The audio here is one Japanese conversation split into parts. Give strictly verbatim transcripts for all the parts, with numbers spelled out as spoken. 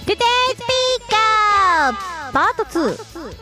トゥデイスピーカーパートツー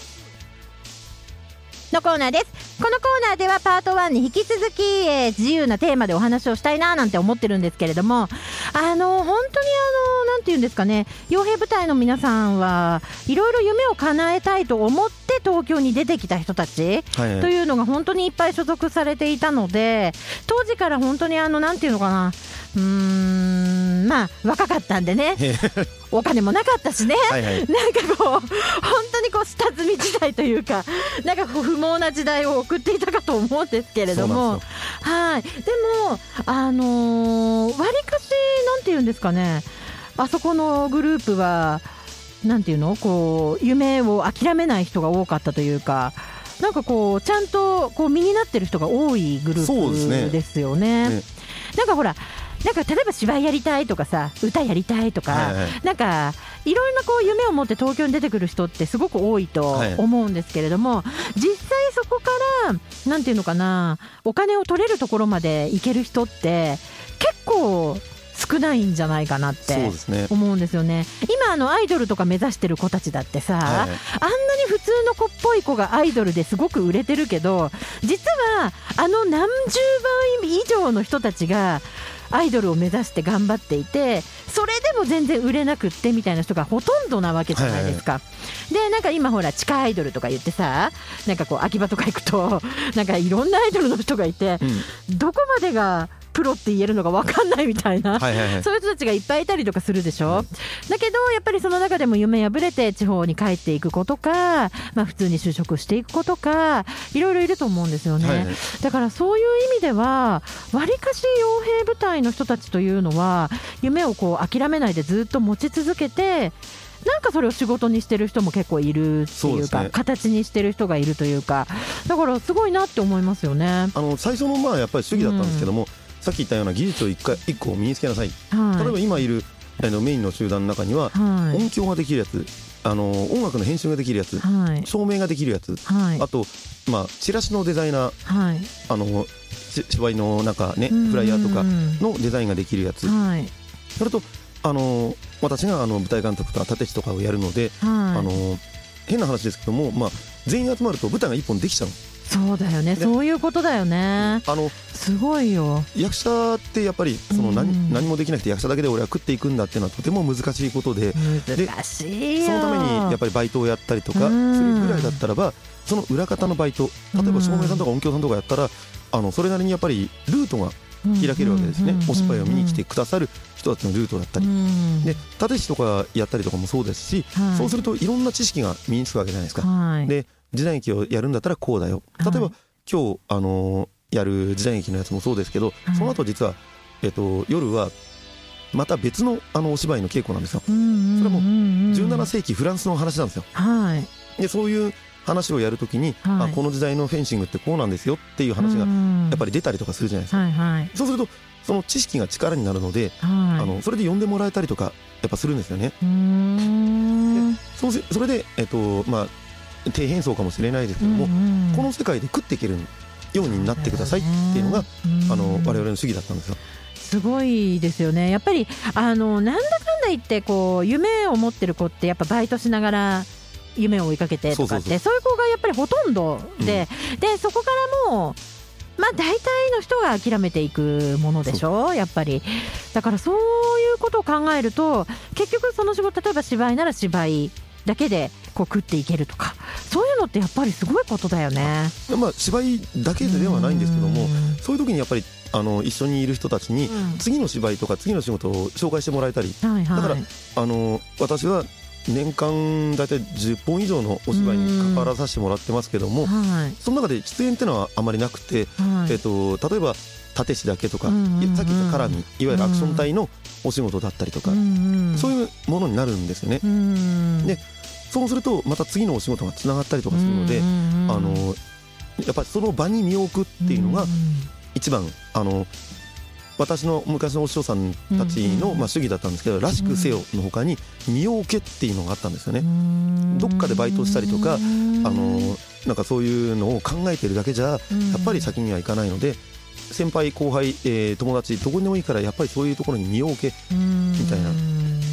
のコーナーです。このコーナーではパートワンに引き続き、えー、自由なテーマでお話をしたいななんて思ってるんですけれども、あの本当にあのなんていうんですかね、傭兵部隊の皆さんはいろいろ夢を叶えたいと思って東京に出てきた人たちというのが本当にいっぱい所属されていたので、当時から本当にあのなんていうのかな、うーんまあ若かったんでねお金もなかったしねはい、はい、なんかこう本当にこう下積み時代というか、なんかこう不毛な時代を送っていたかと思うんですけれども、はい、でもあのー、割かしなんていうんですかね、あそこのグループはなんていうの、こう夢を諦めない人が多かったというか、なんかこうちゃんとこう身になってる人が多いグループですよ ね, ね, ねなんかほら、なんか例えば芝居やりたいとかさ、歌やりたいとか、はいはい、なんかいろんなこう夢を持って東京に出てくる人ってすごく多いと思うんですけれども、はい、実際そこからなんていうのかな、お金を取れるところまで行ける人って結構少ないんじゃないかなって思うんですよね。今あのアイドルとか目指してる子たちだってさ、はい、あんなに普通の子っぽい子がアイドルですごく売れてるけど、実はあの何十倍以上の人たちがアイドルを目指して頑張っていて、それでも全然売れなくってみたいな人がほとんどなわけじゃないですか、はいはいはい、でなんか今ほら地下アイドルとか言ってさ、なんかこう秋葉とか行くとなんかいろんなアイドルの人がいて、うん、どこまでがプロって言えるのか分かんないみたいな、はいはいはい、そういう人たちがいっぱいいたりとかするでしょ、うん、だけどやっぱりその中でも夢破れて地方に帰っていく子とか、まあ、普通に就職していく子とかいろいろいると思うんですよね、はいはい、だからそういう意味ではわりかし傭兵部隊の人たちというのは夢をこう諦めないでずっと持ち続けて、なんかそれを仕事にしてる人も結構いるっていうか、ね、形にしてる人がいるというか、だからすごいなって思いますよね。 あの最初のまあやっぱり主義だったんですけども、うん、さっき言ったような技術を一回一個身につけなさい、はい、例えば今いるあのメインの集団の中には、はい、音響ができるやつ、あの音楽の編集ができるやつ、はい、照明ができるやつ、はい、あと、まあ、チラシのデザイナー、はい、あの芝居のなんか、ね、フライヤーとかのデザインができるやつ、はい、それとあの私があの舞台監督とか立て師とかをやるので、はい、あの変な話ですけども、まあ、全員集まると舞台が一本できちゃう。 そうだよね、そういうことだよね。あのすごいよ。 役者ってやっぱりその 何,、うん、何もできなくて役者だけで俺は食っていくんだっていうのはとても難しいことで、 難しいよ。 そのためにやっぱりバイトをやったりとかするぐらいだったらば、その裏方のバイト、例えば照明さんとか音響さんとかやったら、あのそれなりにやっぱりルートが開けるわけですね。お芝居を見に来てくださる人たちのルートだったりで、立石とかやったりとかもそうですし、はい、そうするといろんな知識が身につくわけじゃないですか、はい、で時代劇をやるんだったらこうだよ、例えば、はい、今日、あのー、やる時代劇のやつもそうですけど、はい、その後実は、えっと、夜はまた別の、あのお芝居の稽古なんですよ。それもじゅうななせいきフランスの話なんですよ、はい、でそういう話をやるときに、はい、あこの時代のフェンシングってこうなんですよっていう話がやっぱり出たりとかするじゃないですか、はいはい、そうするとその知識が力になるので、はい、あのそれで呼んでもらえたりとかやっぱするんですよね。うーんで そ, それで、えっとまあ、低変装かもしれないですけども、うんうん、この世界で食っていけるようになってくださいっていうのが、あの我々の主義だったんですよ。 すごいですよね。やっぱりあのなんだかんだ言ってこう夢を持ってる子ってやっぱバイトしながら夢を追いかけてとかって、そうそうそう、そういう子がやっぱりほとんどで、うん、でそこからもうまあ大体の人が諦めていくものでしょ、やっぱり。だからそういうことを考えると結局その仕事、例えば芝居なら芝居だけでこう食っていけるとか、そういうのってやっぱりすごいことだよね。 まあ、芝居だけではないんですけども、そういう時にやっぱりあの一緒にいる人たちに次の芝居とか次の仕事を紹介してもらえたり、はいはい、だからあの私は年間だいたいじゅっぽん以上のお芝居に関わらさせてもらってますけども、はい、その中で出演っていうのはあまりなくて、はい、えっと、例えば立石だけとか、さっき言った絡み、いわゆるアクション隊のお仕事だったりとか、そういうものになるんですよね。でそうするとまた次のお仕事がつながったりとかするので、あのやっぱりその場に身を置くっていうのが一番、あの私の昔のお師匠さんたちの、まあ、主義だったんですけど、らしくせよの他に身を置けっていうのがあったんですよね。どっかでバイトしたりとか、あのなんかそういうのを考えてるだけじゃやっぱり先にはいかないので、先輩後輩、えー、友達どこにでもいいからやっぱりそういうところに身を置けみたいな、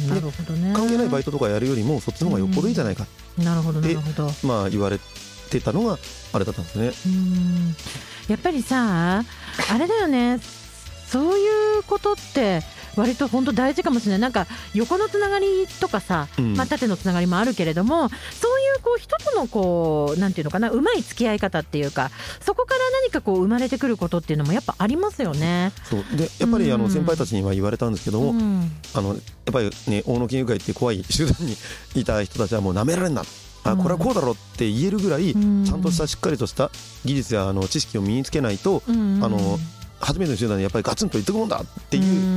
なるほどね。 関係ないバイトとかやるよりもそっちの方がよっぽどいいじゃないか、 うん、なるほどなるほど、 まあ、言われてたのがあれだったんですね。 うん、やっぱりさあれだよね、そういうことって割と本当大事かもしれない。なんか横のつながりとかさ、うんまあ、縦のつながりもあるけれども、そういうこう人とのこうなんていうのかな、うまい付き合い方っていうか、そこから何かこう生まれてくることっていうのもやっぱありますよね。 そうでやっぱりあの先輩たちには言われたんですけども、うん、あのやっぱりね大野金融会って怖い集団にいた人たちはもう舐められんな、あこれはこうだろうって言えるぐらい、うん、ちゃんとしたしっかりとした技術やあの知識を身につけないと、うん、あの初めての集団でやっぱりガツンと言ってくもんだっていう、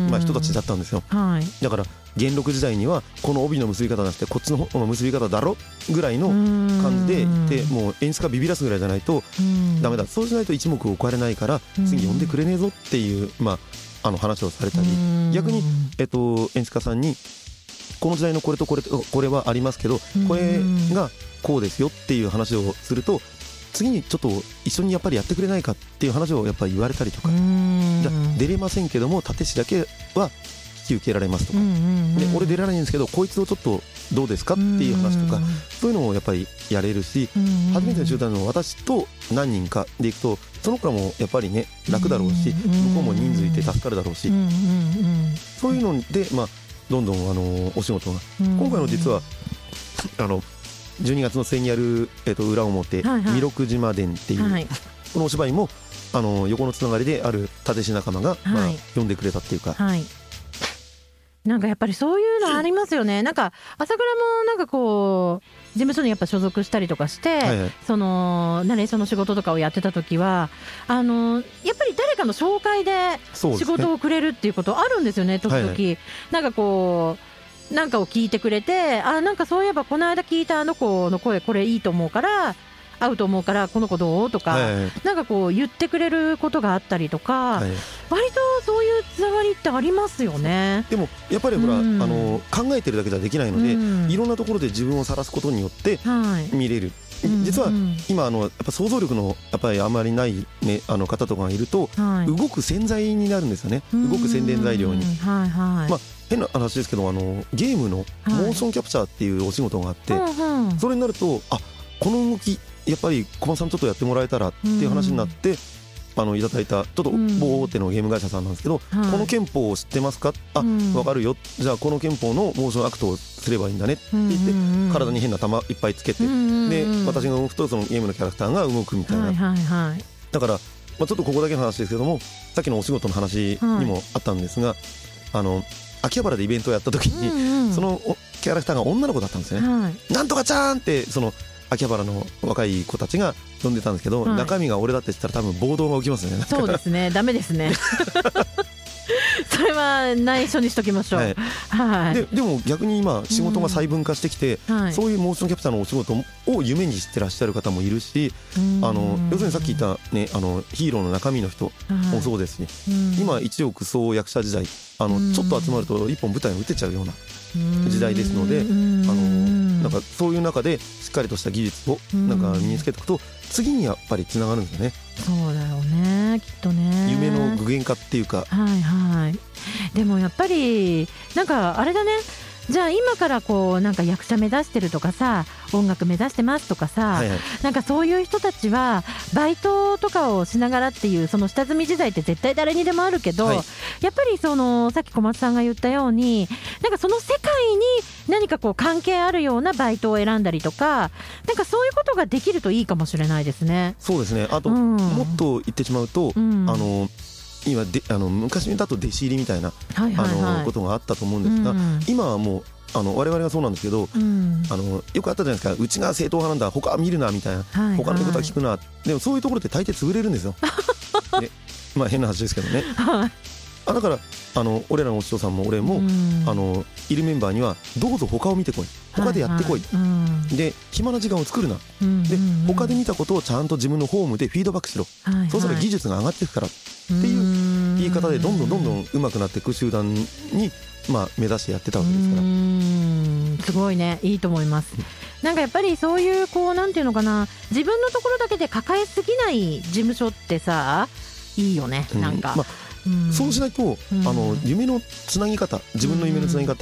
まあ、人たちだったんですよ、はい、だから元禄時代にはこの帯の結び方じゃなくてこっちの結び方だろぐらいの感じで、でもう演出家ビビらすぐらいじゃないとダメだ、そうしないと一目置かれないから次呼んでくれねえぞっていう、まあ、あの話をされたり、逆に、えっと、演出家さんにこの時代のこれとこれとこれはありますけどこれがこうですよっていう話をすると次にちょっと一緒にやっぱりやってくれないかっていう話をやっぱり言われたりとか、じゃあ出れませんけども立石だけは引き受けられますとか、で俺出られないんですけどこいつをちょっとどうですかっていう話とか、そういうのをやっぱりやれるし、初めての集団の私と何人かでいくとその子らもやっぱりね楽だろうし、向こうも人数いて助かるだろうし、そういうのでまあどんどんあのお仕事が今回の実はあのじゅうにがつの末にやる、えー、と裏表、はいはい、弥勒島伝っていう、はい、このお芝居もあの横のつながりである立石仲間が、はいまあ、呼んでくれたっていうか、はい、 なんかやっぱりそういうのありますよね。なんか朝倉もなんかこう事務所にやっぱ所属したりとかして、はいはい、そのナレーションの仕事とかをやってた時はあのやっぱり誰かの紹介で仕事をくれるっていうことあるんですよね、時々、はいはい、なんかこうなんかを聞いてくれて、あなんかそういえばこの間聞いたあの子の声これいいと思うから合うと思うからこの子どうとか、はいはい、なんかこう言ってくれることがあったりとか、はい、割とそういうつながりってありますよね。 でもやっぱりほら、うん、あの考えてるだけじゃできないので、うん、いろんなところで自分を晒すことによって見れる、はい、実は今あのやっぱ想像力のやっぱりあまりない、ね、あの方とかがいると、はい、動く洗剤になるんですよね、動く宣伝材料に、はいはいまあ変な話ですけどあのゲームのモーションキャプチャーっていうお仕事があって、はい、それになるとあこの動きやっぱり小松さんちょっとやってもらえたらっていう話になって、うん、あのいただいたちょっと某大手のゲーム会社さんなんですけど、うん、この憲法を知ってますか、あ、うん、分かるよ、じゃあこの憲法のモーションアクトをすればいいんだねって言って、うん、体に変な玉いっぱいつけて、うん、で私が動くとそのゲームのキャラクターが動くみたいな、はいはいはい、だから、まあ、ちょっとここだけの話ですけどもさっきのお仕事の話にもあったんですが、はい、あの秋葉原でイベントをやった時に、うんうん、そのキャラクターが女の子だったんですね、はい、なんとかちゃーんってその秋葉原の若い子たちが呼んでたんですけど、はい、中身が俺だって言ったら多分暴動が起きますね。 そうですね、ダメですねそれは内緒にしときましょう、はいはい、 で, でも逆に今仕事が細分化してきて、うんはい、そういうモーションキャプチャーのお仕事を夢にしてらっしゃる方もいるし、あの要するにさっき言った、ね、あのヒーローの中身の人もそうですし、はい、今一億総役者時代あのちょっと集まると一本舞台を打てちゃうような時代ですので、あのなんかそういう中でしっかりとした技術をなんか身につけておくと次にやっぱりつながるんですよね。 そうだよね、きっとね、 夢の具現化っていうか、 はいはい、でもやっぱりなんかあれだね、じゃあ今からこうなんか役者目指してるとかさ、音楽目指してますとかさ、はいはい、なんかそういう人たちはバイトとかをしながらっていうその下積み時代って絶対誰にでもあるけど、はい、やっぱりそのさっき小松さんが言ったようになんかその世界に何かこう関係あるようなバイトを選んだりとか、なんかそういうことができるといいかもしれないですね。 そうですね。あと、うん、もっと言ってしまうと、うん、あの今であの昔だと弟子入りみたいな、はいはいはい、あのことがあったと思うんですが、うん、今はもうあの我々はそうなんですけど、うん、あのよくあったじゃないですか、うちが正統派なんだ他は見るなみたいな、はいはい、他のことは聞くな、でもそういうところって大抵潰れるんですよで、まあ変な話ですけどね、はい、あだからあの俺らのお師匠さんも俺も、うん、あのいるメンバーにはどうぞ他を見てこい、他でやってこい、はいはい、で暇な時間を作るな、うん、で他で見たことをちゃんと自分のホームでフィードバックしろ、はいはい、そうすれば技術が上がっていくからっていう言い方でどんどんどんどん上手くなっていく集団に、まあ、目指してやってたわけですから。うーん、すごいね、いいと思います。なんかやっぱりそういうこうなんていうのかな、自分のところだけで抱えすぎない事務所ってさいいよね、なんか、うんまあ、そうしないと、うん、 あの夢のつなぎ方、自分の夢のつなぎ方っ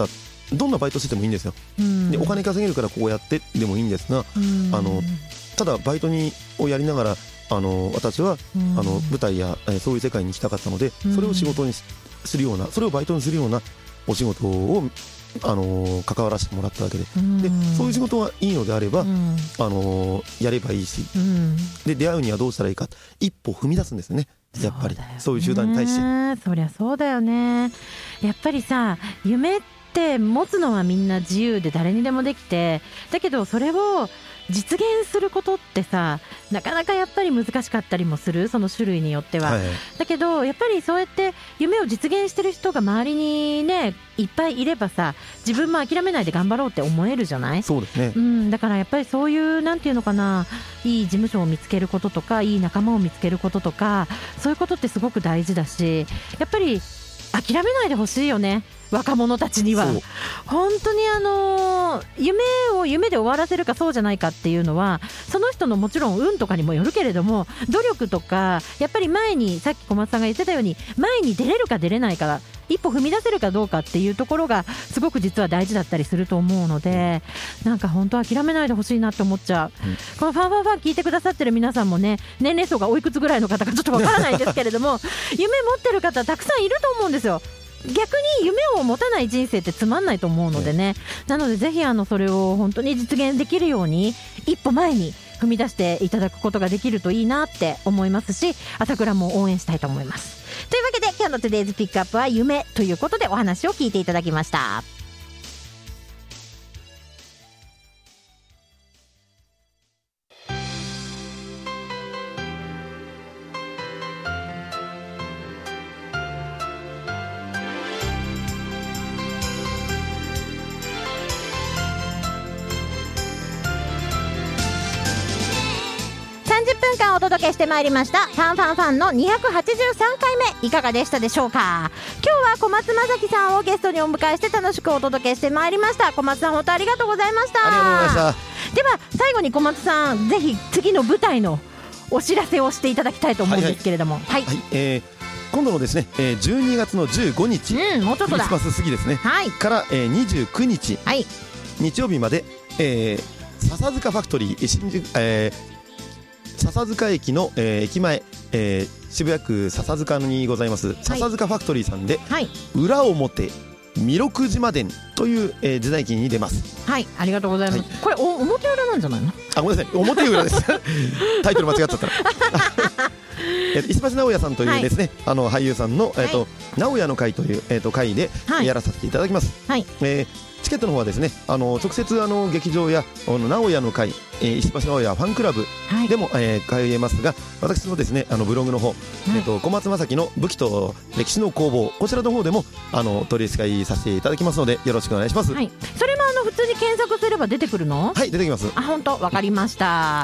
どんなバイトしててもいいんですよ、 うん、 でお金稼げるからこうやってでもいいんですが、うん、あのただバイトにをやりながらあの私は、うん、あの舞台や、えー、そういう世界に行きたかったので、それを仕事にするような、それをバイトにするようなお仕事をあの関わらせてもらったわけで、うん、でそういう仕事がいいのであれば、うん、あのやればいいし、うん、で出会うにはどうしたらいいか、一歩踏み出すんですね、やっぱり そう,、ね、そういう集団に対して。 そりゃそうだよね。やっぱりさ、夢って持つのはみんな自由で誰にでもできて、だけどそれを実現することってさ、なかなかやっぱり難しかったりもする、その種類によっては、はい、だけどやっぱりそうやって夢を実現してる人が周りにねいっぱいいればさ、自分も諦めないで頑張ろうって思えるじゃない。 そうですね、 うん、だからやっぱりそういうなんていうのかな、いい事務所を見つけることとか、いい仲間を見つけることとか、そういうことってすごく大事だし、やっぱり諦めないでほしいよね、若者たちには。本当にあの夢を夢で終わらせるかそうじゃないかっていうのは、その人のもちろん運とかにもよるけれども、努力とかやっぱり前に、さっき小松さんが言ってたように、前に出れるか出れないか、一歩踏み出せるかどうかっていうところがすごく実は大事だったりすると思うので、なんか本当諦めないでほしいなって思っちゃう、うん、このファンファンファン聞いてくださってる皆さんもね、年齢層がおいくつぐらいの方かちょっとわからないんですけれども夢持ってる方たくさんいると思うんですよ。逆に夢を持たない人生ってつまんないと思うのでね、なのでぜひあのそれを本当に実現できるように一歩前に踏み出していただくことができるといいなって思いますし、朝倉も応援したいと思います。というわけで今日の Today's Pick Up は夢ということでお話を聞いていただきました。お届けしてまいりましたファンファンファンのにひゃくはちじゅうさんかいめ、いかがでしたでしょうか。今日は小松正樹さんをゲストにお迎えして楽しくお届けしてまいりました。小松さん本当ありがとうございました。 ありがとうございました。 では最後に小松さん、ぜひ次の舞台のお知らせをしていただきたいと思うんですけれども、はい、はいはい、えー、今度のですね、えー、じゅうにがつのじゅうごにち、 うん、もうちょっとだ、 クリスマス過ぎですね、 はい、 から、えー、にじゅうくにち、 はい、 日曜日まで、えー、笹塚ファクトリー新宿、えー笹塚駅の、えー、駅前、えー、渋谷区笹塚にございます、はい、笹塚ファクトリーさんで、はい、裏表弥勒島伝という、えー、時代劇に出ます。 はい、ありがとうございます、はい、これお表裏なんじゃないの。 あ、ごめんなさい、表裏ですタイトル間違っちゃったらえー、石橋直也さんというですね、はい、あの俳優さんの、えーとはい、直也の会という、えー、と会でやらさせていただきます、はい、えーチケットの方はですね、あの直接あの劇場やあの直哉の会、えー、石橋直哉ファンクラブでも、はい、えー、通えますが、私のですねあのブログの方、はい、えー、と小松正樹の武器と歴史の攻防、こちらの方でもあの取り扱いさせていただきますのでよろしくお願いします。 はい、それもあの普通に検索すれば出てくるの。 はい、出てきます。 あ、本当、わかりました。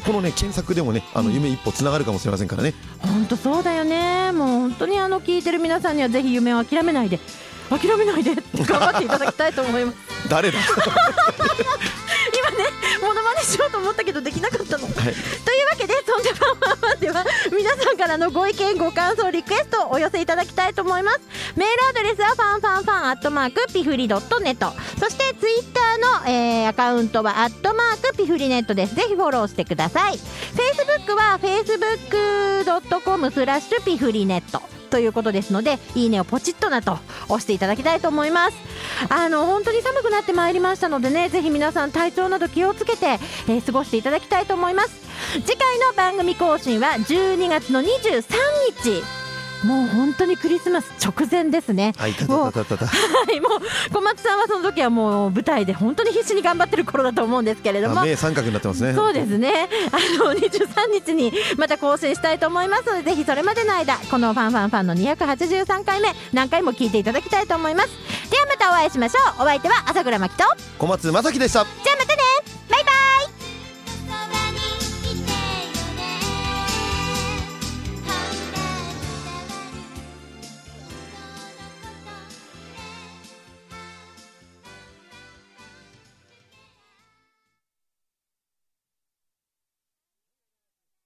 このね検索でもね、あの夢一歩つながるかもしれませんからね。 本当そうだよね。もう本当にあの聞いてる皆さんにはぜひ夢を諦めないで諦めないで頑張っていただきたいと思います誰だ今ねモノマネしようと思ったけどできなかったの、はい、というわけでそんなファンファンファンでは皆さんからのご意見ご感想リクエストをお寄せいただきたいと思います。メールアドレスはファンファンファンアットマークピフリドットネット、そしてツイッターの、えー、アカウントはアットマークピフリネットです。ぜひフォローしてください。フェイスブックはフェイスブックドットコムスラッシュピフリネットということですので、いいねをポチッとなと押していただきたいと思います。あの本当に寒くなってまいりましたのでね、ぜひ皆さん体調など気をつけて、えー、過ごしていただきたいと思います。次回の番組更新はじゅうにがつのにじゅうさんにち、もう本当にクリスマス直前ですね。 はい、たたたたた、 はい、もう小松さんはその時はもう舞台で本当に必死に頑張ってる頃だと思うんですけれども、 目三角になってますね。 そうですね、あのにじゅうさんにちにまた更新したいと思いますので、ぜひそれまでの間このファンファンファンのにひゃくはちじゅうさんかいめ何回も聞いていただきたいと思います。ではまたお会いしましょう。お相手は朝倉真希と小松正樹でした。 じゃ